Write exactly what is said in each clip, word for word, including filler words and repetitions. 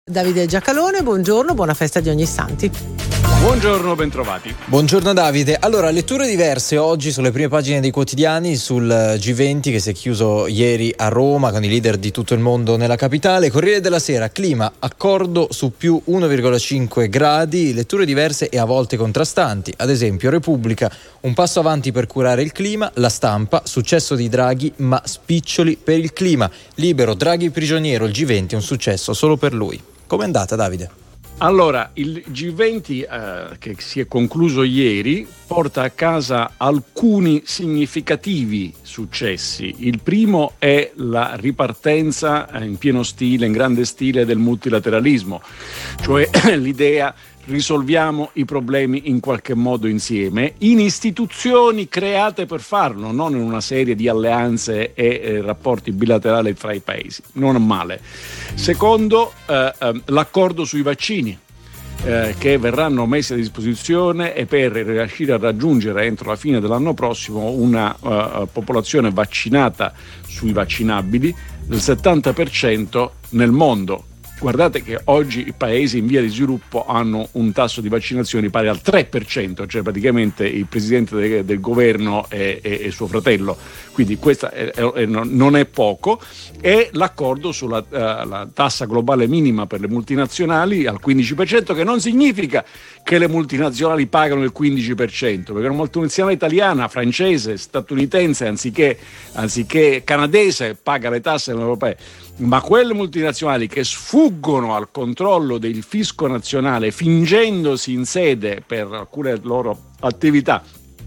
Davide Giacalone, buongiorno, buona festa di Ogni Santi. Buongiorno, bentrovati. Buongiorno Davide. Allora, letture diverse oggi sulle prime pagine dei quotidiani sul G venti che si è chiuso ieri a Roma con i leader di tutto il mondo nella capitale. Corriere della Sera, clima, accordo su più uno virgola cinque gradi, letture diverse e a volte contrastanti. Ad esempio, Repubblica, un passo avanti per curare il clima, La Stampa, successo di Draghi ma spiccioli per il clima. Libero, Draghi prigioniero, il G venti un successo solo per lui. Com'è andata, Davide? Allora, il G venti eh, che si è concluso ieri porta a casa alcuni significativi successi. Il primo è la ripartenza in pieno stile, in grande stile del multilateralismo, cioè l'idea risolviamo i problemi in qualche modo insieme, in istituzioni create per farlo, non in una serie di alleanze e eh, rapporti bilaterali tra i paesi. Non male. Secondo, eh, eh, l'accordo sui vaccini, eh, che verranno messi a disposizione e per riuscire a raggiungere entro la fine dell'anno prossimo una uh, popolazione vaccinata sui vaccinabili del settanta per cento nel mondo. Guardate che oggi i paesi in via di sviluppo hanno un tasso di vaccinazioni pari al tre per cento, cioè praticamente il presidente de, del governo e, e, e suo fratello, quindi questa è, è, non è poco. E l'accordo sulla uh, la tassa globale minima per le multinazionali al quindici per cento, che non significa che le multinazionali pagano il quindici per cento, perché una multinazionale italiana, francese, statunitense, anziché, anziché canadese, paga le tasse europee. Ma quelle multinazionali che sfuggono al controllo del fisco nazionale fingendosi in sede per alcune loro attività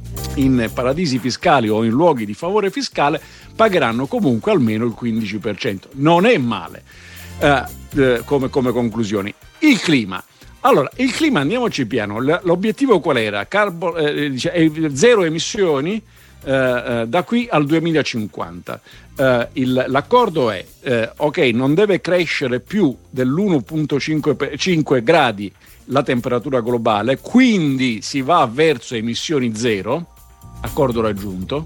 in paradisi fiscali o in luoghi di favore fiscale pagheranno comunque almeno il quindici per cento. Non è male eh, eh, come, come conclusioni. Il clima. Allora, il clima, andiamoci piano. L'obiettivo qual era? Carbo, eh, zero emissioni eh, da qui al duemilacinquanta. Uh, il, l'accordo è uh, ok, non deve crescere più dell'uno virgola cinque gradi la temperatura globale, quindi si va verso emissioni zero, accordo raggiunto,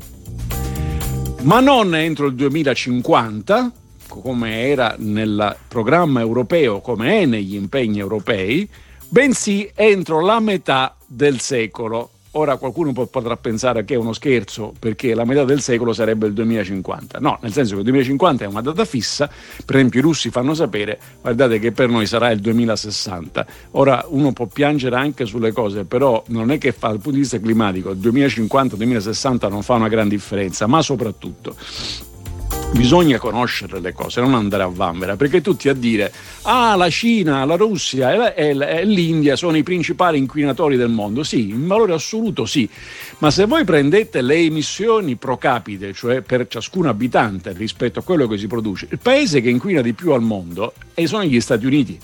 ma non entro il duemilacinquanta come era nel programma europeo, come è negli impegni europei, bensì entro la metà del secolo. Ora qualcuno potrà pensare che è uno scherzo perché la metà del secolo sarebbe il duemilacinquanta. No, nel senso che il duemilacinquanta è una data fissa. Per esempio i russi fanno sapere, guardate che per noi sarà il duemilasessanta. Ora uno può piangere anche sulle cose, però non è che fa, dal punto di vista climatico il duemilacinquanta duemilasessanta non fa una gran differenza, ma soprattutto bisogna conoscere le cose, non andare a vanvera, perché tutti a dire ah, la Cina, la Russia e, la, e, e l'India sono i principali inquinatori del mondo. Sì, in valore assoluto sì, ma se voi prendete le emissioni pro capite, cioè per ciascun abitante rispetto a quello che si produce, il paese che inquina di più al mondo sono gli Stati Uniti.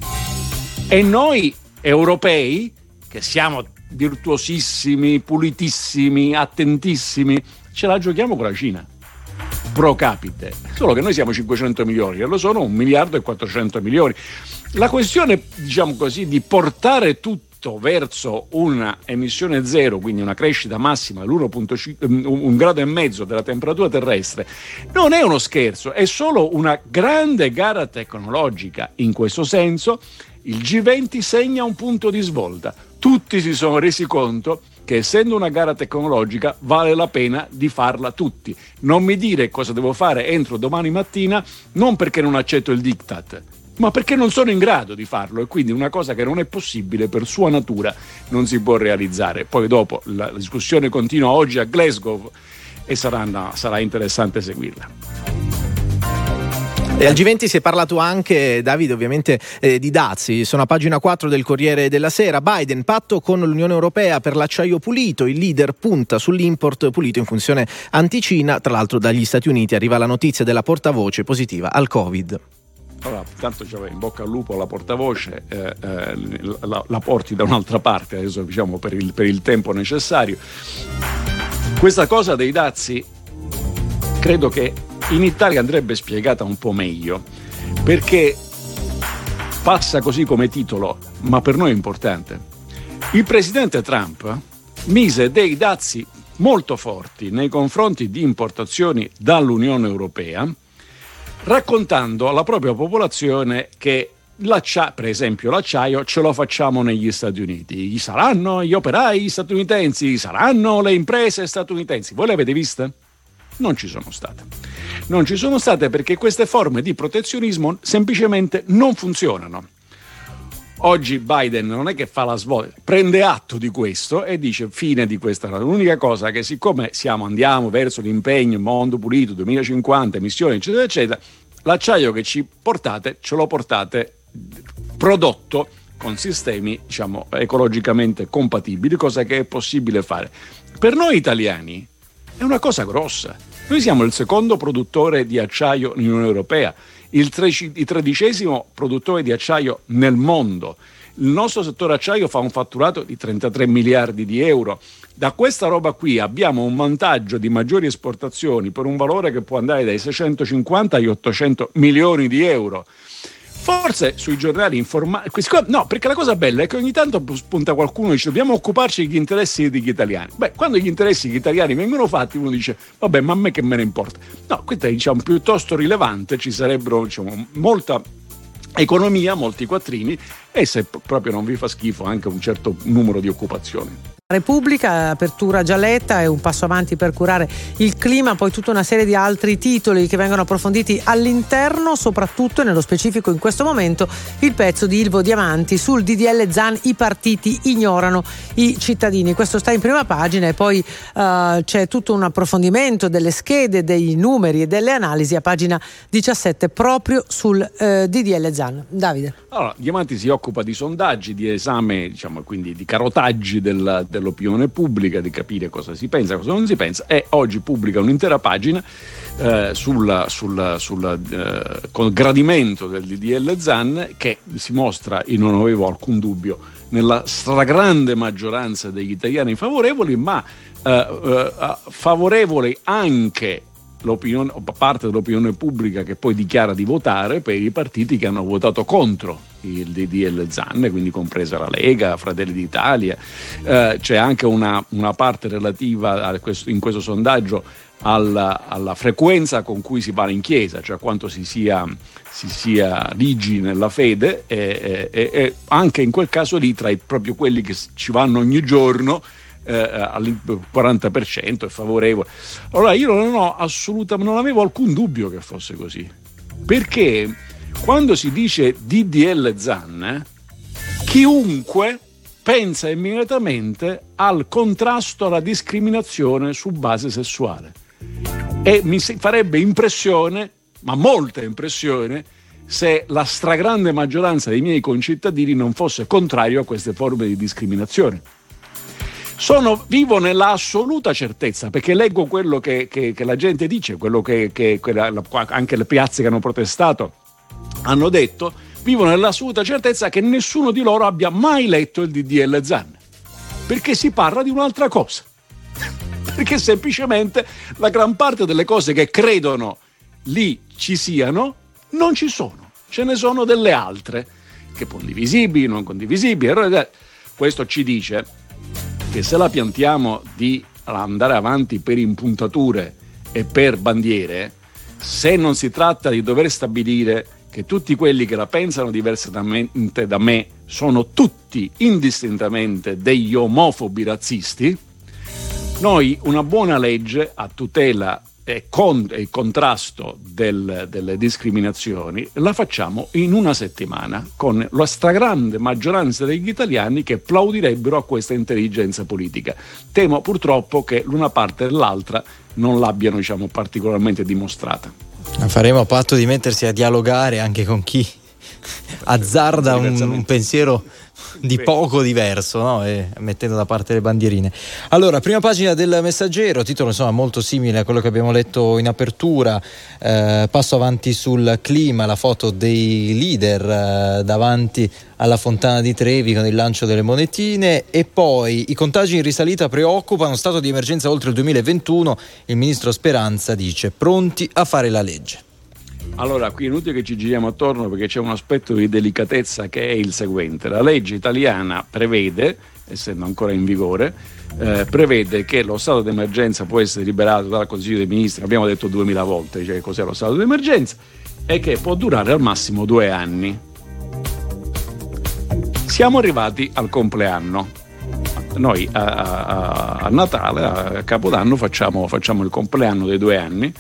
E noi europei, che siamo virtuosissimi, pulitissimi, attentissimi, ce la giochiamo con la Cina pro capite, solo che noi siamo cinquecento milioni e lo sono un miliardo e quattrocento milioni. La questione, diciamo così, di portare tutto verso una emissione zero, quindi una crescita massima dell'uno virgola cinque, un grado e mezzo della temperatura terrestre, non è uno scherzo, è solo una grande gara tecnologica. In questo senso il G venti segna un punto di svolta. Tutti si sono resi conto che essendo una gara tecnologica vale la pena di farla tutti. Non mi dire cosa devo fare entro domani mattina, non perché non accetto il diktat, ma perché non sono in grado di farlo, e quindi una cosa che non è possibile per sua natura non si può realizzare. Poi dopo la discussione continua oggi a Glasgow e sarà, no, sarà interessante seguirla. E al G venti si è parlato anche, Davide, ovviamente eh, di dazi. Sono a pagina quattro del Corriere della Sera. Biden, patto con l'Unione Europea per l'acciaio pulito. Il leader punta sull'import pulito in funzione anticina. Tra l'altro dagli Stati Uniti arriva la notizia della portavoce positiva al Covid. Allora, tanto cioè, in bocca al lupo alla portavoce, eh, eh, la, la porti da un'altra parte, adesso diciamo per il, per il tempo necessario. Questa cosa dei dazi credo che in Italia andrebbe spiegata un po' meglio, perché passa così come titolo, ma per noi è importante. Il presidente Trump mise dei dazi molto forti nei confronti di importazioni dall'Unione Europea, raccontando alla propria popolazione che L'accia- per esempio l'acciaio ce lo facciamo negli Stati Uniti, saranno gli operai statunitensi, saranno le imprese statunitensi. Voi le avete viste? Non ci sono state. Non ci sono state perché queste forme di protezionismo semplicemente non funzionano. Oggi Biden non è che fa la svolta, prende atto di questo e dice fine di questa. L'unica cosa che siccome siamo andiamo verso l'impegno mondo pulito duemilacinquanta, emissioni eccetera eccetera, l'acciaio che ci portate ce lo portate prodotto con sistemi, diciamo, ecologicamente compatibili, cosa che è possibile fare. Per noi italiani è una cosa grossa. Noi siamo il secondo produttore di acciaio nell'Unione Europea, il, treci, il tredicesimo produttore di acciaio nel mondo. Il nostro settore acciaio fa un fatturato di trentatré miliardi di euro. Da questa roba qui abbiamo un vantaggio di maggiori esportazioni per un valore che può andare dai seicentocinquanta agli ottocento milioni di euro. Forse sui giornali informali, no, perché la cosa bella è che ogni tanto spunta qualcuno e dice dobbiamo occuparci degli interessi degli italiani. Beh, quando gli interessi degli italiani vengono fatti uno dice vabbè, ma a me che me ne importa. No, questo è, diciamo, piuttosto rilevante, ci sarebbero, diciamo, molta economia, molti quattrini e, se proprio non vi fa schifo, anche un certo numero di occupazioni. Repubblica, apertura già letta, è un passo avanti per curare il clima, poi tutta una serie di altri titoli che vengono approfonditi all'interno, soprattutto e nello specifico in questo momento il pezzo di Ilvo Diamanti sul D D L Zan, i partiti ignorano i cittadini. Questo sta in prima pagina e poi uh, c'è tutto un approfondimento delle schede, dei numeri e delle analisi a pagina diciassette proprio sul uh, D D L Zan. Davide. Allora, Diamanti si occupa di sondaggi, di esame, diciamo, quindi di carotaggi del, dell'opinione pubblica, di capire cosa si pensa, cosa non si pensa, e oggi pubblica un'intera pagina eh, sul, sul, sul eh, col gradimento del D D L Zan, che si mostra, io non avevo alcun dubbio, nella stragrande maggioranza degli italiani favorevoli, ma eh, eh, favorevoli anche l'opinione, parte dell'opinione pubblica che poi dichiara di votare per i partiti che hanno votato contro il D D L Zan, quindi compresa la Lega, Fratelli d'Italia. Eh, c'è anche una, una parte relativa a questo, in questo sondaggio alla, alla frequenza con cui si va in chiesa, cioè quanto si sia, si sia rigidi nella fede, e, e, e anche in quel caso lì tra i, proprio quelli che ci vanno ogni giorno, Eh, al quaranta per cento è favorevole. Allora io non ho assolutamente, non avevo alcun dubbio che fosse così, perché quando si dice D D L Zan, eh, chiunque pensa immediatamente al contrasto alla discriminazione su base sessuale, e mi farebbe impressione, ma molta impressione, se la stragrande maggioranza dei miei concittadini non fosse contrario a queste forme di discriminazione. Sono vivo nella assoluta certezza, perché leggo quello che, che, che la gente dice, quello che, che, che la, anche le piazze che hanno protestato hanno detto, vivo nell'assoluta certezza che nessuno di loro abbia mai letto il D D L Zan, perché si parla di un'altra cosa, perché semplicemente la gran parte delle cose che credono lì ci siano non ci sono, ce ne sono delle altre, che condivisibili, non condivisibili. Questo ci dice che se la piantiamo di andare avanti per impuntature e per bandiere, se non si tratta di dover stabilire che tutti quelli che la pensano diversamente da me sono tutti indistintamente degli omofobi razzisti, noi una buona legge a tutela e con il contrasto del, delle discriminazioni la facciamo in una settimana, con la stragrande maggioranza degli italiani che plaudirebbero a questa intelligenza politica. Temo purtroppo che l'una parte e l'altra non l'abbiano, diciamo, particolarmente dimostrata. Faremo a patto di mettersi a dialogare anche con chi azzarda un, un pensiero di poco diverso, no? E mettendo da parte le bandierine. Allora, prima pagina del Messaggero, titolo insomma molto simile a quello che abbiamo letto in apertura, eh, passo avanti sul clima, la foto dei leader eh, davanti alla Fontana di Trevi con il lancio delle monetine, e poi i contagi in risalita preoccupano, stato di emergenza oltre il duemilaventuno, il ministro Speranza dice pronti a fare la legge. Allora, qui è inutile che ci giriamo attorno, perché c'è un aspetto di delicatezza che è il seguente. La legge italiana prevede, essendo ancora in vigore, eh, prevede che lo stato d'emergenza può essere liberato dal Consiglio dei Ministri, abbiamo detto duemila volte, cioè cos'è lo stato d'emergenza, e che può durare al massimo due anni. Siamo arrivati al compleanno. Noi a, a, a Natale, a Capodanno, facciamo, facciamo il compleanno dei due anni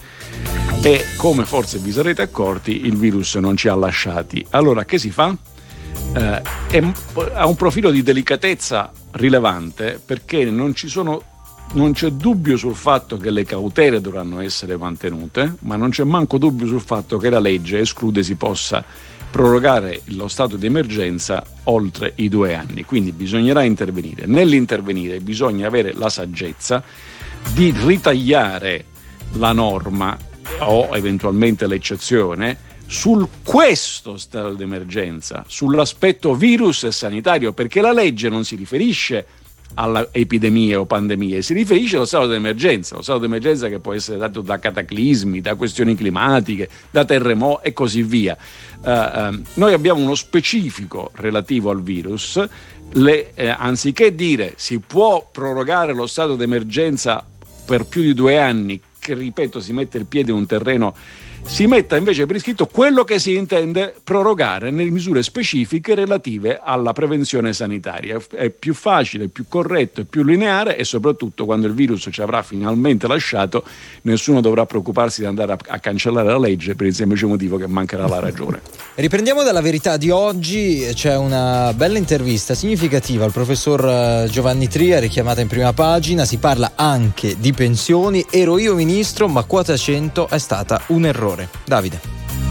e, come forse vi sarete accorti, il virus non ci ha lasciati. Allora che si fa? Eh, è, ha un profilo di delicatezza rilevante, perché non ci sono non c'è dubbio sul fatto che le cautele dovranno essere mantenute, ma non c'è manco dubbio sul fatto che la legge esclude si possa prorogare lo stato di emergenza oltre i due anni. Quindi bisognerà intervenire. Nell'intervenire bisogna avere la saggezza di ritagliare la norma o eventualmente l'eccezione sul questo stato di emergenza, sull'aspetto virus e sanitario, perché la legge non si riferisce alla epidemie o pandemie, si riferisce allo stato di emergenza, lo stato di emergenza che può essere dato da cataclismi, da questioni climatiche, da terremoti e così via. Uh, uh, noi abbiamo uno specifico relativo al virus. Le, eh, anziché dire si può prorogare lo stato di emergenza per più di due anni, che ripeto si mette il piede in un terreno, si metta invece per iscritto quello che si intende prorogare nelle misure specifiche relative alla prevenzione sanitaria. È più facile, più corretto, è più lineare, e soprattutto quando il virus ci avrà finalmente lasciato nessuno dovrà preoccuparsi di andare a, a cancellare la legge per il semplice motivo che mancherà la ragione. Riprendiamo dalla Verità di oggi. C'è una bella intervista significativa al professor Giovanni Tria, richiamata in prima pagina. Si parla anche di pensioni. Ero io ministro, ma quota cento è stata un errore. Davide.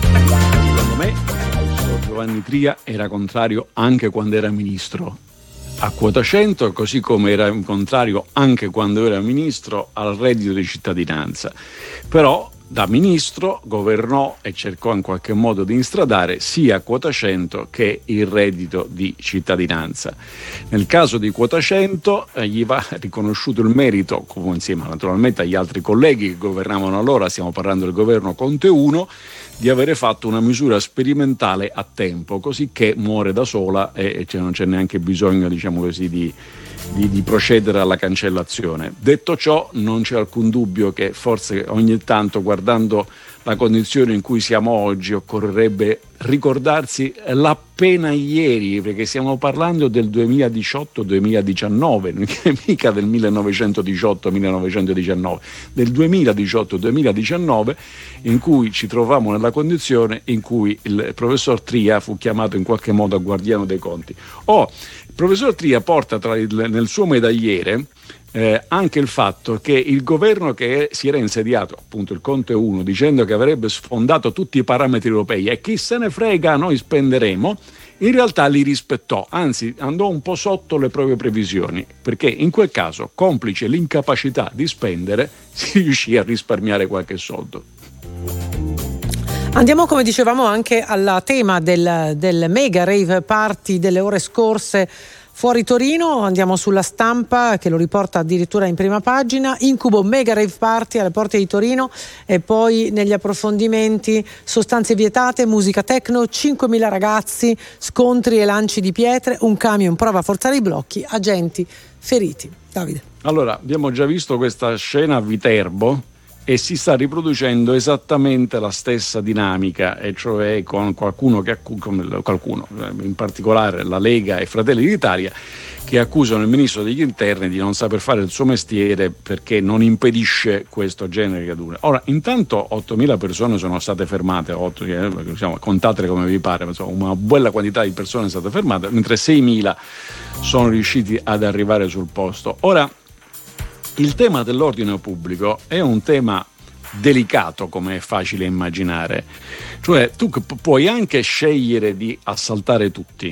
Secondo me il professor Giovanni Tria era contrario anche quando era ministro a quota cento, così come era contrario anche quando era ministro al reddito di cittadinanza. Però da ministro governò e cercò in qualche modo di instradare sia quota cento che il reddito di cittadinanza. Nel caso di quota cento eh, gli va riconosciuto il merito, come insieme naturalmente agli altri colleghi che governavano allora, stiamo parlando del governo Conte uno, di avere fatto una misura sperimentale a tempo, così che muore da sola e, e cioè non c'è neanche bisogno, diciamo così, di Di, di procedere alla cancellazione. Detto ciò, non c'è alcun dubbio che forse ogni tanto, guardando la condizione in cui siamo oggi, occorrerebbe ricordarsi l'appena ieri, perché stiamo parlando del duemiladiciotto duemiladiciannove, mica del millenovecentodiciotto millenovecentodiciannove, del duemiladiciotto duemiladiciannove, in cui ci trovavamo nella condizione in cui il professor Tria fu chiamato in qualche modo a guardiano dei conti. Oh, il professor Tria porta tra il, nel suo medagliere eh, anche il fatto che il governo che si era insediato, appunto il Conte uno, dicendo che avrebbe sfondato tutti i parametri europei e chi se ne frega, noi spenderemo, in realtà li rispettò, anzi andò un po' sotto le proprie previsioni, perché in quel caso, complice l'incapacità di spendere, si riuscì a risparmiare qualche soldo. Andiamo, come dicevamo, anche al tema del, del mega rave party delle ore scorse fuori Torino. Andiamo sulla Stampa, che lo riporta addirittura in prima pagina. Incubo mega rave party alle porte di Torino, e poi negli approfondimenti sostanze vietate, musica techno, cinquemila ragazzi, scontri e lanci di pietre, un camion prova a forzare i blocchi, agenti feriti. Davide. Allora, abbiamo già visto questa scena a Viterbo e si sta riproducendo esattamente la stessa dinamica, e cioè con qualcuno che con qualcuno, in particolare la Lega e Fratelli d'Italia, che accusano il ministro degli interni di non saper fare il suo mestiere perché non impedisce questo genere di radune. Ora, intanto ottomila persone sono state fermate, otto, diciamo, contatele come vi pare, ma insomma, una bella quantità di persone è stata fermata, mentre seimila sono riusciti ad arrivare sul posto. Ora, il tema dell'ordine pubblico è un tema delicato, come è facile immaginare. Cioè, tu puoi anche scegliere di assaltare tutti.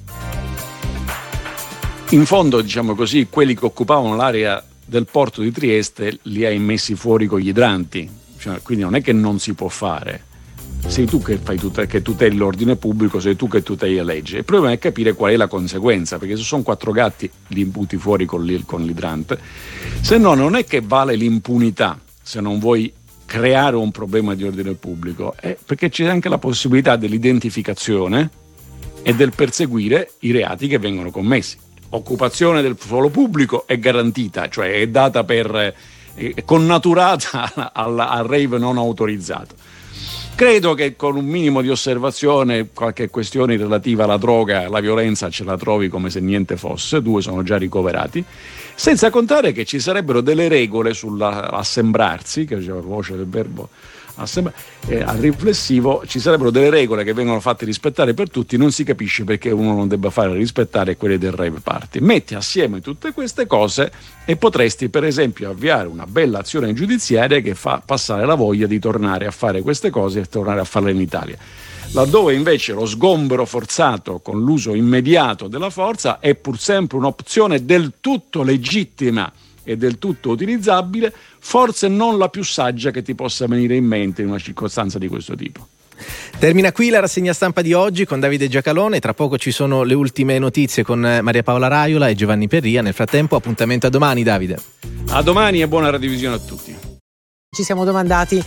In fondo, diciamo così, quelli che occupavano l'area del porto di Trieste li hai messi fuori con gli idranti. Cioè, quindi non è che non si può fare. Sei tu che fai tut- che tuteli l'ordine pubblico, sei tu che tuteli la legge. Il problema è capire qual è la conseguenza, perché se sono quattro gatti li imputi fuori con, l'i- con l'idrante, se no non è che vale l'impunità se non vuoi creare un problema di ordine pubblico, eh, perché c'è anche la possibilità dell'identificazione e del perseguire i reati che vengono commessi. Occupazione del suolo pubblico è garantita, cioè è data per è connaturata al, al rave non autorizzato. Credo che con un minimo di osservazione qualche questione relativa alla droga, alla violenza ce la trovi come se niente fosse, due sono già ricoverati, senza contare che ci sarebbero delle regole sull'assembrarsi, che diceva voce del verbo assembra, eh, al riflessivo, ci sarebbero delle regole che vengono fatte rispettare per tutti, non si capisce perché uno non debba fare rispettare quelle del rave party. Metti assieme tutte queste cose e potresti per esempio avviare una bella azione giudiziaria che fa passare la voglia di tornare a fare queste cose e tornare a farle in Italia. Laddove invece lo sgombero forzato con l'uso immediato della forza è pur sempre un'opzione del tutto legittima e del tutto utilizzabile, forse non la più saggia che ti possa venire in mente in una circostanza di questo tipo. Termina qui la rassegna stampa di oggi con Davide Giacalone. Tra poco ci sono le ultime notizie con Maria Paola Raiola e Giovanni Perria. Nel frattempo appuntamento a domani, Davide. A domani e buona radiovisione a tutti. Ci siamo domandati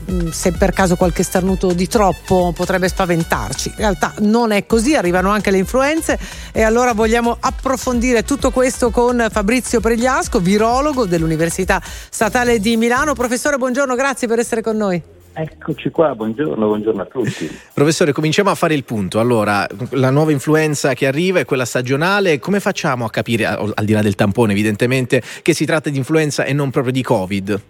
se per caso qualche starnuto di troppo potrebbe spaventarci. In realtà non è così, arrivano anche le influenze e allora vogliamo approfondire tutto questo con Fabrizio Pregliasco, virologo dell'Università Statale di Milano. Professore, buongiorno, grazie per essere con noi. Eccoci qua, buongiorno, buongiorno a tutti. Professore, cominciamo a fare il punto. Allora, la nuova influenza che arriva è quella stagionale. Come facciamo a capire, al di là del tampone evidentemente, che si tratta di influenza e non proprio di Covid?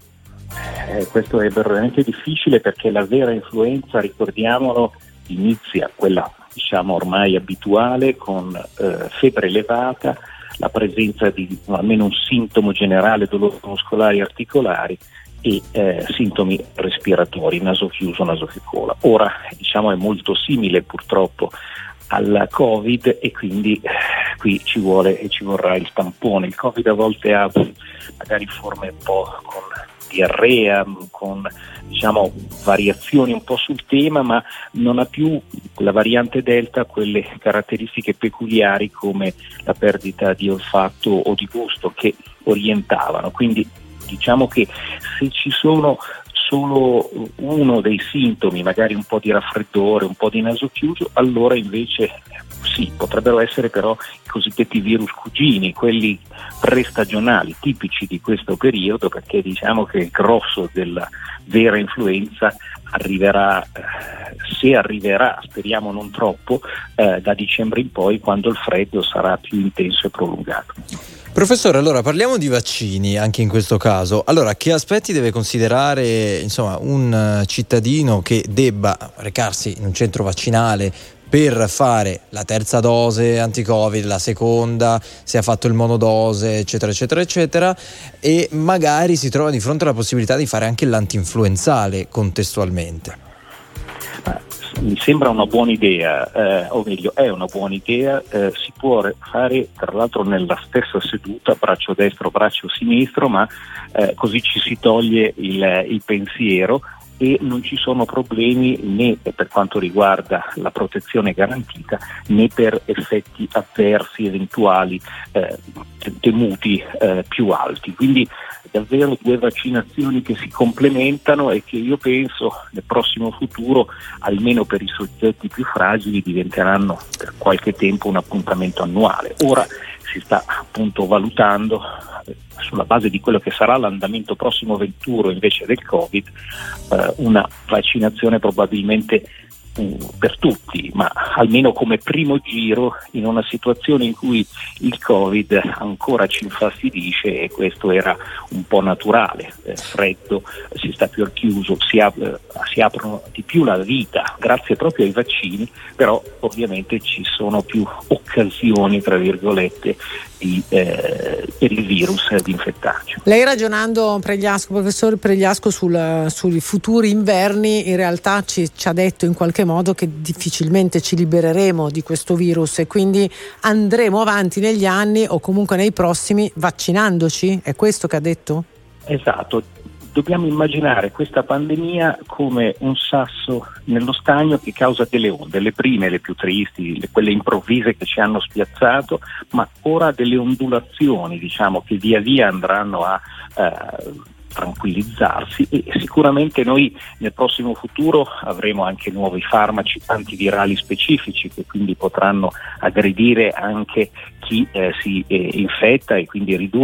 Eh, questo è veramente difficile perché la vera influenza, ricordiamolo, inizia quella diciamo ormai abituale con eh, febbre elevata, la presenza di almeno un sintomo generale, dolori muscolari e articolari e eh, sintomi respiratori, naso chiuso, naso che cola. Ora diciamo è molto simile purtroppo al Covid e quindi eh, qui ci vuole e ci vorrà il tampone. Il Covid a volte ha magari forme un po' con diarrea, con diciamo variazioni un po' sul tema, ma non ha più la variante Delta quelle caratteristiche peculiari come la perdita di olfatto o di gusto che orientavano. Quindi diciamo che se ci sono solo uno dei sintomi, magari un po' di raffreddore, un po' di naso chiuso, allora invece sì, potrebbero essere però i cosiddetti virus cugini, quelli prestagionali, tipici di questo periodo, perché diciamo che il grosso della vera influenza arriverà, eh, se arriverà, speriamo non troppo, eh, da dicembre in poi, quando il freddo sarà più intenso e prolungato. Professore, allora parliamo di vaccini anche in questo caso. Allora, che aspetti deve considerare insomma un cittadino che debba recarsi in un centro vaccinale per fare la terza dose anti-Covid, la seconda, se ha fatto il monodose, eccetera, eccetera, eccetera, e magari si trova di fronte alla possibilità di fare anche l'antinfluenzale contestualmente? Mi sembra una buona idea, eh, o meglio è una buona idea, eh, si può fare tra l'altro nella stessa seduta, braccio destro, braccio sinistro, ma eh, così ci si toglie il, il pensiero e non ci sono problemi né per quanto riguarda la protezione garantita né per effetti avversi eventuali eh, temuti eh, più alti. Quindi davvero due vaccinazioni che si complementano e che io penso nel prossimo futuro, almeno per i soggetti più fragili, diventeranno per qualche tempo un appuntamento annuale. Ora si sta appunto valutando sulla base di quello che sarà l'andamento prossimo venturo invece del Covid, eh, una vaccinazione probabilmente um, per tutti, ma almeno come primo giro in una situazione in cui il Covid ancora ci infastidisce, e questo era un po' naturale, eh, freddo, si sta più al chiuso, si, ap- eh, si aprono di più la vita grazie proprio ai vaccini, però ovviamente ci sono più occasioni, tra virgolette, di, eh, per il virus di infettarci. Lei, ragionando, Pregliasco, professor Pregliasco, sul, sui futuri inverni, in realtà ci, ci ha detto in qualche modo che difficilmente ci libereremo di questo virus e quindi andremo avanti negli anni o comunque nei prossimi vaccinandoci? È questo che ha detto? Esatto. Dobbiamo immaginare questa pandemia come un sasso nello stagno che causa delle onde, le prime, le più tristi, le, quelle improvvise che ci hanno spiazzato, ma ora delle ondulazioni, diciamo, che via via andranno a eh, tranquillizzarsi, e sicuramente noi nel prossimo futuro avremo anche nuovi farmaci antivirali specifici che quindi potranno aggredire anche chi eh, si eh, infetta e quindi ridurre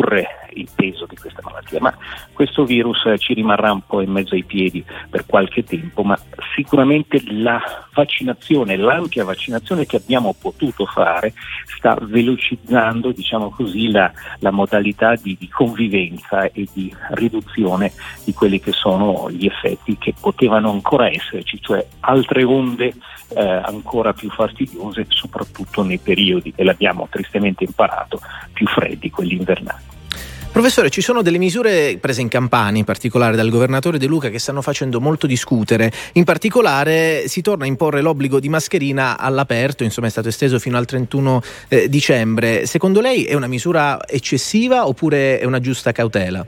il peso di questa malattia. Ma questo virus ci rimarrà un po' in mezzo ai piedi per qualche tempo, ma sicuramente la vaccinazione, l'ampia vaccinazione che abbiamo potuto fare sta velocizzando, diciamo così, la, la modalità di, di convivenza e di riduzione di quelli che sono gli effetti che potevano ancora esserci, cioè altre onde eh, ancora più fastidiose, soprattutto nei periodi, e l'abbiamo tristemente imparato, più freddi, quelli invernali. Professore, ci sono delle misure prese in Campania, in particolare dal governatore De Luca, che stanno facendo molto discutere. In particolare si torna a imporre l'obbligo di mascherina all'aperto, insomma è stato esteso fino al trentuno eh, dicembre. Secondo lei è una misura eccessiva oppure è una giusta cautela?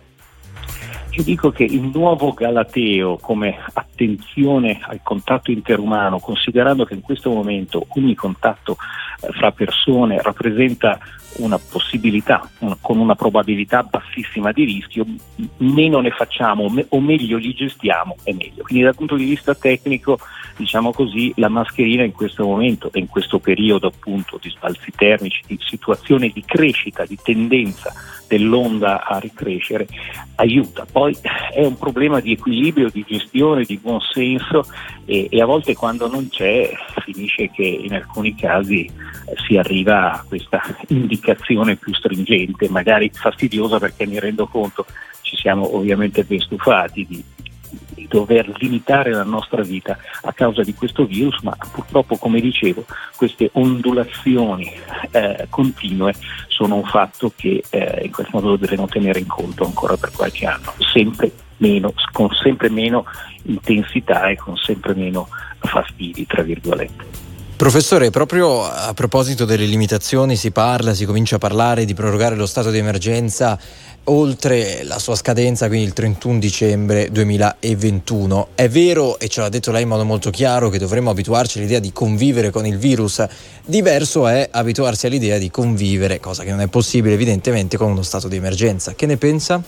Io dico che il nuovo Galateo come attenzione al contatto interumano, considerando che in questo momento ogni contatto eh, fra persone rappresenta una possibilità, un, con una probabilità bassissima di rischio, meno ne facciamo me, o meglio li gestiamo e meglio. Quindi dal punto di vista tecnico, diciamo così, la mascherina in questo momento e in questo periodo appunto di sbalzi termici, di situazione di crescita, di tendenza dell'onda a ricrescere, aiuta. Poi è un problema di equilibrio, di gestione, di buon senso e, e a volte quando non c'è finisce che in alcuni casi eh, si arriva a questa indicazione più stringente, magari fastidiosa, perché mi rendo conto ci siamo ovviamente ben stufati di, di dover limitare la nostra vita a causa di questo virus, ma purtroppo, come dicevo, queste ondulazioni eh, continue sono un fatto che eh, in questo modo dovremo tenere in conto ancora per qualche anno, sempre meno, con sempre meno intensità e con sempre meno fastidi, tra virgolette. Professore, proprio a proposito delle limitazioni si parla, si comincia a parlare di prorogare lo stato di emergenza oltre la sua scadenza, quindi il trentuno dicembre duemilaventuno. È vero, e ce l'ha detto lei in modo molto chiaro, che dovremmo abituarci all'idea di convivere con il virus. Diverso è abituarsi all'idea di convivere, cosa che non è possibile evidentemente con uno stato di emergenza. Che ne pensa?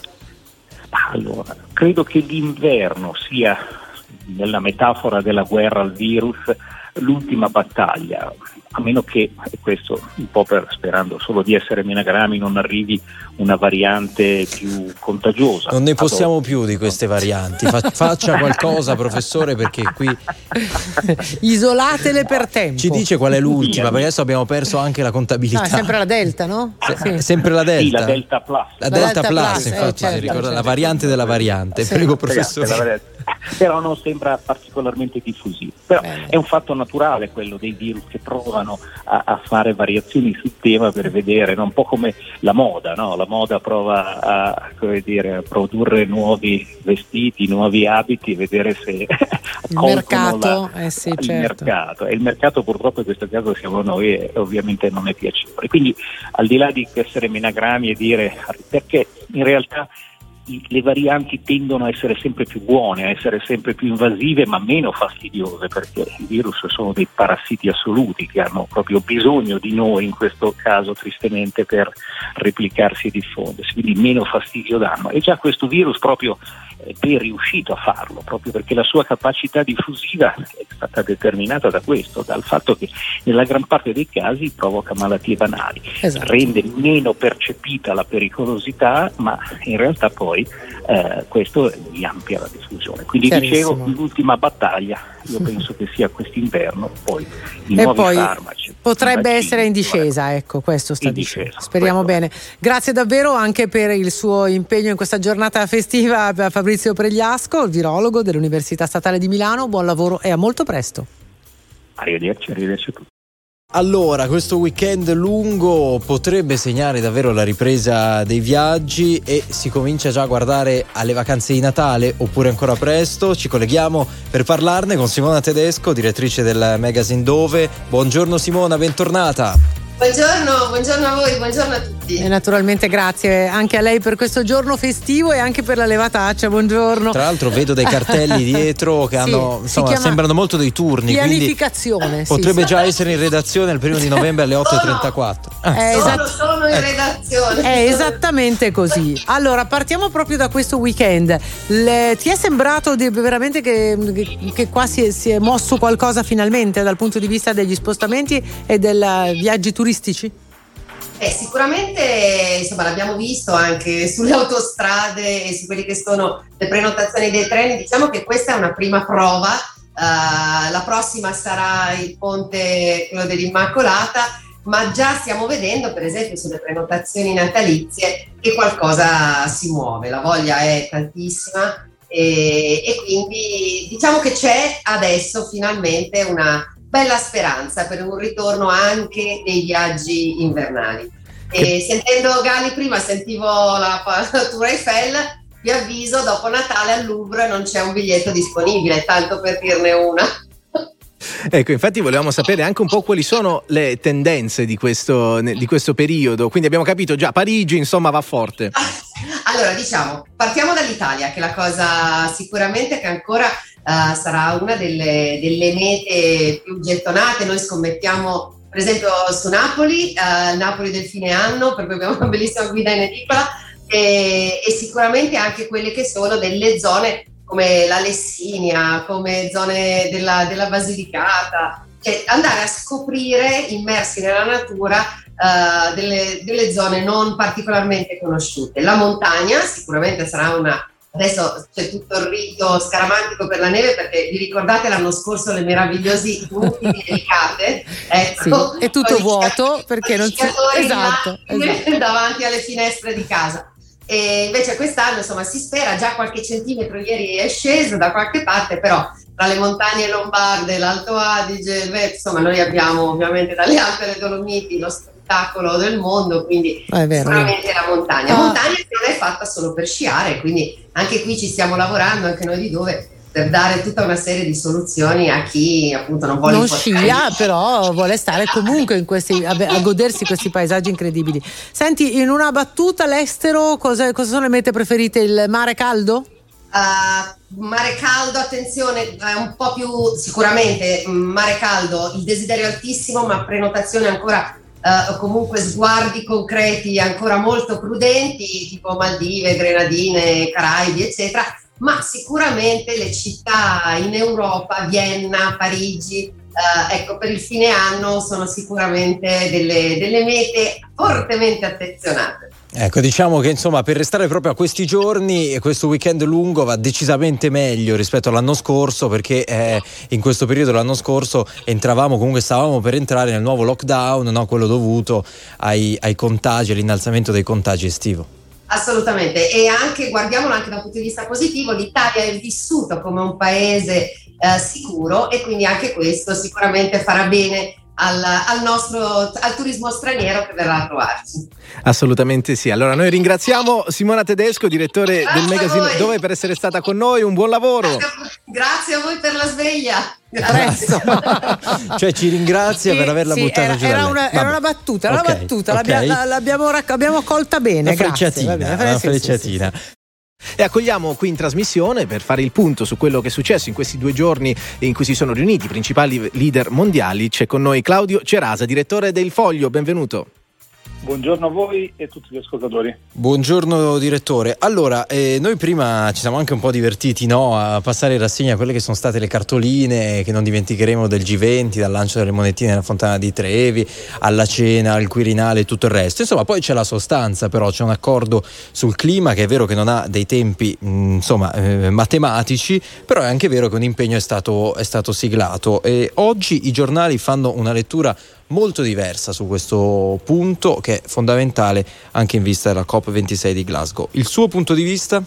Allora, credo che l'inverno sia, nella metafora della guerra al virus, l'ultima battaglia, a meno che, e questo un po' per sperando solo di essere menagrami, non arrivi una variante più contagiosa. Non ne possiamo più di queste varianti. Fa- faccia qualcosa, professore, perché qui isolatele per tempo. Ci dice qual è l'ultima, perché adesso abbiamo perso anche la contabilità. No, è sempre la Delta, no? Se- Sì. Sempre la Delta. Sì, la Delta Plus. La, La Delta, Delta Plus, Plus, infatti, eh, certo, si ricorda certo. la variante della variante. Sì. Prego, professore. Però non sembra particolarmente diffusivo. Però Bene. è un fatto naturale quello dei virus che provano a, a fare variazioni sul tema per vedere, no? Un po' come la moda, no? La moda prova a, come dire, a produrre nuovi vestiti, nuovi abiti e vedere se Il colgono mercato, la, eh sì, il certo. mercato. E il mercato purtroppo in questo caso siamo noi e ovviamente non è piacevole. Quindi al di là di essere menagrami e dire, perché in realtà le varianti tendono a essere sempre più buone, a essere sempre più invasive ma meno fastidiose, perché i virus sono dei parassiti assoluti che hanno proprio bisogno di noi in questo caso tristemente per replicarsi e diffondersi, quindi meno fastidio danno. E già questo virus proprio eh, è riuscito a farlo, proprio perché la sua capacità diffusiva è stata determinata da questo, dal fatto che nella gran parte dei casi provoca malattie banali, Esatto. rende meno percepita la pericolosità, ma in realtà poi eh, questo gli amplia la diffusione. Quindi Chiarissimo. dicevo, l'ultima battaglia io penso che sia quest'inverno, poi i E nuovi poi farmaci potrebbe vaccini, essere in discesa, guarda. ecco, questo sta In dicendo. discesa, Speriamo questo. bene. Grazie davvero anche per il suo impegno in questa giornata festiva a Fabrizio Pregliasco, il virologo dell'Università Statale di Milano. Buon lavoro e a molto presto. Arrivederci, arrivederci a tutti. Allora, questo weekend lungo potrebbe segnare davvero la ripresa dei viaggi e si comincia già a guardare alle vacanze di Natale, oppure ancora presto? Ci colleghiamo per parlarne con Simona Tedesco, direttrice del magazine Dove. Buongiorno Simona, bentornata. Buongiorno, buongiorno a voi, buongiorno a tutti. E naturalmente grazie anche a lei per questo giorno festivo e anche per la levataccia. Buongiorno. Tra l'altro vedo dei cartelli dietro che Sì, hanno, si insomma, chiama sembrano molto dei turni. pianificazione, Quindi sì, potrebbe sì. già essere in redazione il primo di novembre alle otto e trentaquattro. Ah. È Sono, esatto. sono in redazione. È esattamente così. Allora, partiamo proprio da questo weekend. Le- ti è sembrato di- veramente che, che, che qua si è, si è mosso qualcosa finalmente dal punto di vista degli spostamenti e dei viaggi turistici? Eh, sicuramente insomma, l'abbiamo visto anche sulle autostrade e su quelli che sono le prenotazioni dei treni. Diciamo che questa è una prima prova, uh, la prossima sarà il ponte, quello dell'Immacolata, ma già stiamo vedendo per esempio sulle prenotazioni natalizie che qualcosa si muove, la voglia è tantissima e, e quindi diciamo che c'è adesso finalmente una bella speranza per un ritorno anche dei viaggi invernali. E sentendo Gali prima, sentivo la, la Tour Eiffel, vi avviso, dopo Natale al Louvre non c'è un biglietto disponibile, tanto per dirne una. Ecco, infatti volevamo sapere anche un po' quali sono le tendenze di questo, di questo periodo, quindi abbiamo capito già Parigi insomma va forte. Allora diciamo, partiamo dall'Italia, che è la cosa sicuramente che ancora uh, sarà una delle, delle mete più gettonate. Noi scommettiamo per esempio su Napoli, uh, Napoli del fine anno, per cui abbiamo una bellissima guida in edicola, e, e sicuramente anche quelle che sono delle zone come la Lessinia, come zone della, della Basilicata, cioè andare a scoprire, immersi nella natura, uh, delle, delle zone non particolarmente conosciute. La montagna sicuramente sarà una... Adesso c'è tutto il rito scaramantico per la neve, perché vi ricordate l'anno scorso le meravigliosi tubi di Elicate? Ecco, sì, è tutto vuoto perché non c'è... Esatto, esatto. davanti alle finestre di casa. E invece quest'anno insomma si spera, già qualche centimetro ieri è sceso da qualche parte, però tra le montagne lombarde, l'Alto Adige, il Veneto, insomma noi abbiamo ovviamente dalle Alpi alle Dolomiti lo spettacolo del mondo, quindi è vero, sicuramente è la montagna. Ah. Montagna che non è fatta solo per sciare, quindi anche qui ci stiamo lavorando, anche noi di Dove, per dare tutta una serie di soluzioni a chi appunto non vuole non scia, però vuole stare comunque in questi, a, a godersi questi paesaggi incredibili. Senti, in una battuta, l'estero, cosa, cosa sono le mete preferite? Il mare caldo? Uh, mare caldo, attenzione, è un po' più sicuramente mare caldo, il desiderio altissimo, ma prenotazioni ancora uh, comunque sguardi concreti ancora molto prudenti, tipo Maldive, Grenadine, Caraibi, eccetera. Ma sicuramente le città in Europa, Vienna, Parigi, eh, ecco, per il fine anno sono sicuramente delle, delle mete fortemente attenzionate. Ecco, diciamo che insomma per restare proprio a questi giorni, questo weekend lungo va decisamente meglio rispetto all'anno scorso, perché eh, in questo periodo l'anno scorso entravamo, comunque stavamo per entrare nel nuovo lockdown, no? Quello dovuto ai, ai contagi, all'innalzamento dei contagi estivo. Assolutamente, e anche guardiamolo anche da un punto di vista positivo, l'Italia è vissuto come un paese eh, sicuro, e quindi anche questo sicuramente farà bene al, al nostro al turismo straniero che verrà a trovarci. Assolutamente sì. Allora noi ringraziamo Simona Tedesco, direttore Grazie del magazine Dove, per essere stata con noi. Un buon lavoro. Grazie a voi per la sveglia. Grazie. Cioè ci ringrazia sì, per averla sì, buttata era, giù. Era una, era una battuta, era okay, una battuta, okay. L'abbia, l'abbiamo, l'abbiamo colta bene. Una frecciatina, grazie, una frecciatina. Sì, sì, sì. E accogliamo qui in trasmissione, per fare il punto su quello che è successo in questi due giorni in cui si sono riuniti i principali leader mondiali, c'è con noi Claudio Cerasa, direttore del Foglio. Benvenuto. Buongiorno a voi e a tutti gli ascoltatori. Buongiorno direttore. Allora, eh, noi prima ci siamo anche un po' divertiti, no, a passare in rassegna quelle che sono state le cartoline che non dimenticheremo del G venti, dal lancio delle monetine nella Fontana di Trevi, alla cena, al Quirinale e tutto il resto. Insomma, poi c'è la sostanza, però c'è un accordo sul clima che è vero che non ha dei tempi mh, insomma eh, matematici, però è anche vero che un impegno è stato, è stato siglato, e oggi i giornali fanno una lettura molto diversa su questo punto, che è fondamentale anche in vista della COP ventisei di Glasgow. Il suo punto di vista?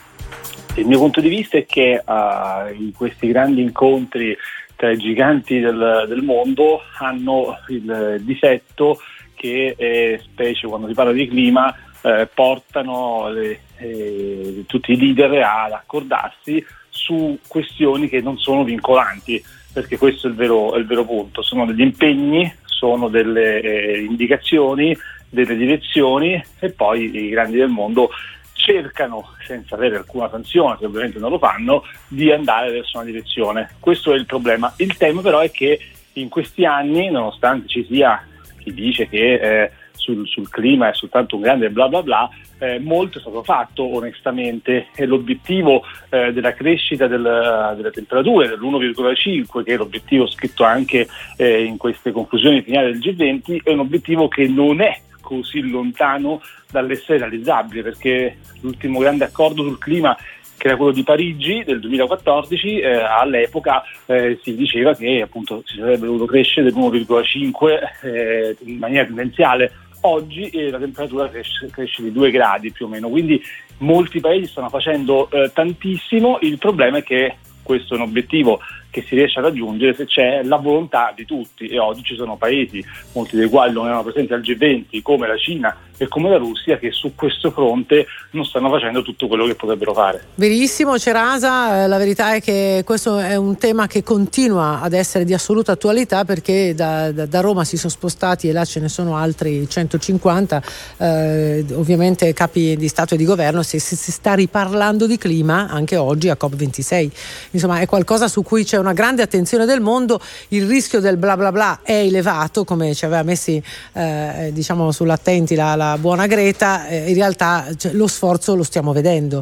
Il mio punto di vista è che uh, in questi grandi incontri tra i giganti del, del mondo hanno il difetto che, eh, specie quando si parla di clima, eh, portano le, eh, tutti i leader ad accordarsi su questioni che non sono vincolanti, perché questo è il vero, è il vero punto. Sono degli impegni, sono delle eh, indicazioni, delle direzioni, e poi i grandi del mondo cercano, senza avere alcuna sanzione, che ovviamente non lo fanno, di andare verso una direzione. Questo è il problema. Il tema però è che in questi anni, nonostante ci sia chi dice che eh, sul, sul clima è soltanto un grande bla bla bla, eh, molto è stato fatto onestamente, e l'obiettivo eh, della crescita del, delle temperature dell'uno virgola cinque, che è l'obiettivo scritto anche eh, in queste conclusioni finali del G venti, è un obiettivo che non è così lontano dall'essere realizzabile, perché l'ultimo grande accordo sul clima, che era quello di Parigi del duemilaquattordici, eh, all'epoca eh, si diceva che appunto si sarebbe dovuto crescere dell'uno virgola cinque eh, in maniera tendenziale. Oggi eh, la temperatura cresce, cresce di due gradi più o meno, quindi molti paesi stanno facendo eh, tantissimo. Il problema è che questo è un obiettivo che si riesce a raggiungere se c'è la volontà di tutti, e oggi ci sono paesi, molti dei quali non erano presenti al G venti, come la Cina e come la Russia, che su questo fronte non stanno facendo tutto quello che potrebbero fare. Verissimo, Cerasa, la verità è che questo è un tema che continua ad essere di assoluta attualità, perché da, da, da Roma si sono spostati, e là ce ne sono altri centocinquanta, eh, ovviamente capi di Stato e di Governo, si, si, si sta riparlando di clima anche oggi a COP ventisei. Insomma, è qualcosa su cui c'è una grande attenzione del mondo. Il rischio del bla bla bla è elevato, come ci aveva messi eh, diciamo sull'attenti la, la buona Greta. Eh, in realtà cioè, lo sforzo lo stiamo vedendo.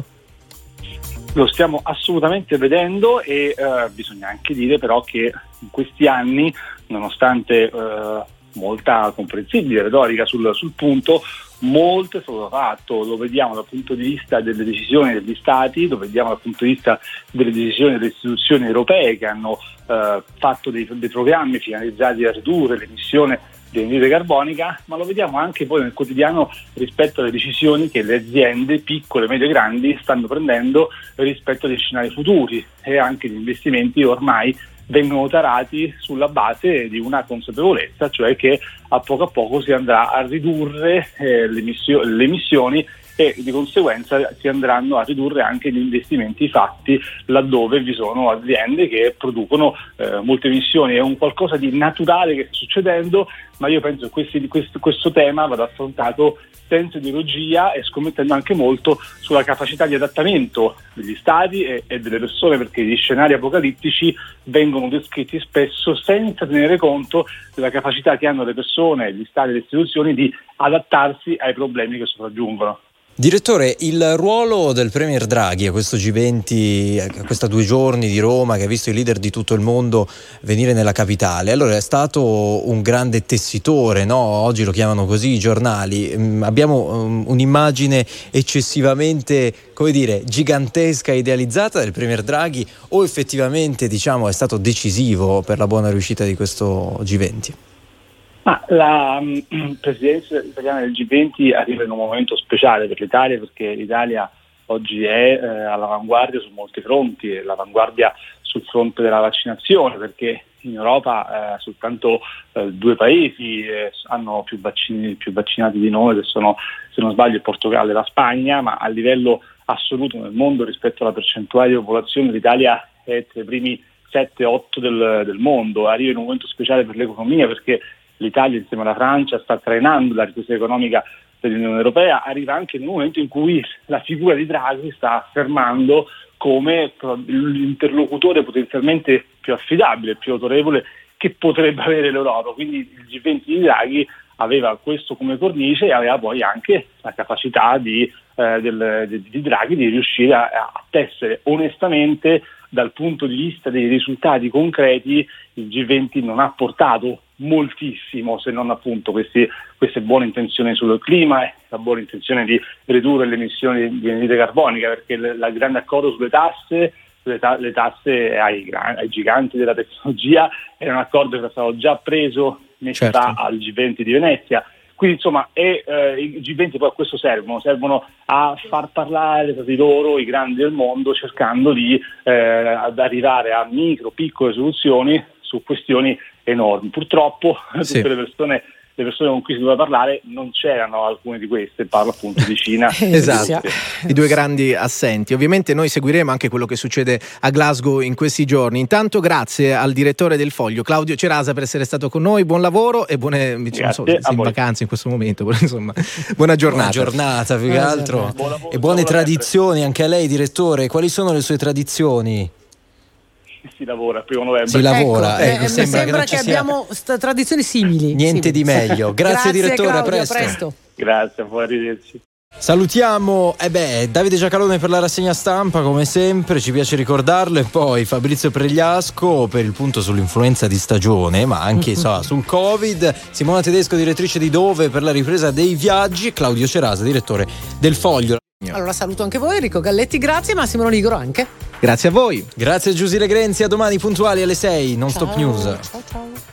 Lo stiamo assolutamente vedendo, e eh, bisogna anche dire però che in questi anni, nonostante eh, molta comprensibile retorica sul, sul punto, molto è stato fatto. Lo vediamo dal punto di vista delle decisioni degli Stati, lo vediamo dal punto di vista delle decisioni delle istituzioni europee, che hanno eh, fatto dei, dei programmi finalizzati a ridurre l'emissione di anidride carbonica, ma lo vediamo anche poi nel quotidiano rispetto alle decisioni che le aziende piccole, medie e grandi stanno prendendo rispetto agli scenari futuri, e anche gli investimenti ormai vengono tarati sulla base di una consapevolezza, cioè che a poco a poco si andrà a ridurre eh, le, emissioni, le emissioni e di conseguenza si andranno a ridurre anche gli investimenti fatti laddove vi sono aziende che producono eh, molte emissioni. È un qualcosa di naturale che sta succedendo, ma io penso che questi, questo, questo tema vada affrontato senza ideologia e scommettendo anche molto sulla capacità di adattamento degli stati e, e delle persone, perché gli scenari apocalittici vengono descritti spesso senza tenere conto della capacità che hanno le persone, gli stati e le istituzioni di adattarsi ai problemi che sopraggiungono. Direttore, il ruolo del Premier Draghi a questo G venti, a questi due giorni di Roma, che ha visto i leader di tutto il mondo venire nella capitale, allora è stato un grande tessitore, no? Oggi lo chiamano così i giornali. Mm, abbiamo um, un'immagine eccessivamente, come dire, gigantesca e idealizzata del Premier Draghi, o effettivamente, diciamo, è stato decisivo per la buona riuscita di questo G venti? Ma la um, presidenza italiana del G venti arriva in un momento speciale per l'Italia, perché l'Italia oggi è eh, all'avanguardia su molti fronti, è all'avanguardia sul fronte della vaccinazione, perché in Europa eh, soltanto eh, due paesi eh, hanno più vaccini, più vaccinati di noi, che sono, se non sbaglio, il Portogallo e la Spagna, ma a livello assoluto nel mondo rispetto alla percentuale di popolazione l'Italia è tra i primi sette otto del, del mondo. Arriva in un momento speciale per l'economia, perché l'Italia insieme alla Francia sta trainando la ripresa economica dell'Unione Europea. Arriva anche in un momento in cui la figura di Draghi sta affermando come l'interlocutore potenzialmente più affidabile, più autorevole che potrebbe avere l'Europa. Quindi il G venti di Draghi aveva questo come cornice, e aveva poi anche la capacità di, eh, del, di, di Draghi di riuscire a, a tessere onestamente, dal punto di vista dei risultati concreti. Il G venti non ha portato moltissimo, se non appunto questi, queste buone intenzioni sul clima e la buona intenzione di ridurre le emissioni di anidride carbonica, perché il grande accordo sulle tasse, le, ta- le tasse ai, ai giganti della tecnologia era un accordo che era stato già preso mesi certo. fa al G venti di Venezia. Quindi insomma è, eh, i G venti poi a questo servono, servono a far parlare tra di loro i grandi del mondo, cercando di eh, ad arrivare a micro, piccole soluzioni su questioni enormi. Purtroppo sì. tutte le persone, le persone con cui si doveva parlare non c'erano alcune di queste, parlo appunto di Cina. Esatto, i due grandi assenti. Ovviamente noi seguiremo anche quello che succede a Glasgow in questi giorni. Intanto grazie al direttore del Foglio, Claudio Cerasa, per essere stato con noi. Buon lavoro e buone, non so, in vacanza in questo momento, insomma, buona giornata. Buona giornata più che altro. Buon lavoro, e buone tradizioni sempre. Anche a lei, direttore. Quali sono le sue tradizioni? Si lavora il primo novembre. Si lavora, ecco, ecco, eh, sembra, sembra che, che, che abbiamo st- tradizioni simili. niente simili. di meglio. Grazie, Grazie direttore, Claudio, a presto. a presto. Grazie, a voi, arrivederci. Salutiamo eh beh, Davide Giacalone per la rassegna stampa, come sempre, ci piace ricordarlo, e poi Fabrizio Pregliasco per il punto sull'influenza di stagione, ma anche so, sul Covid, Simona Tedesco, direttrice di Dove per la ripresa dei viaggi, Claudio Cerasa, direttore del Foglio. Allora saluto anche voi, Enrico Galletti, grazie, Massimo Nigro anche. Grazie a voi. Grazie a Giusile Grenzi, a domani puntuali alle sei, Non Ciao. Stop News. Ciao ciao.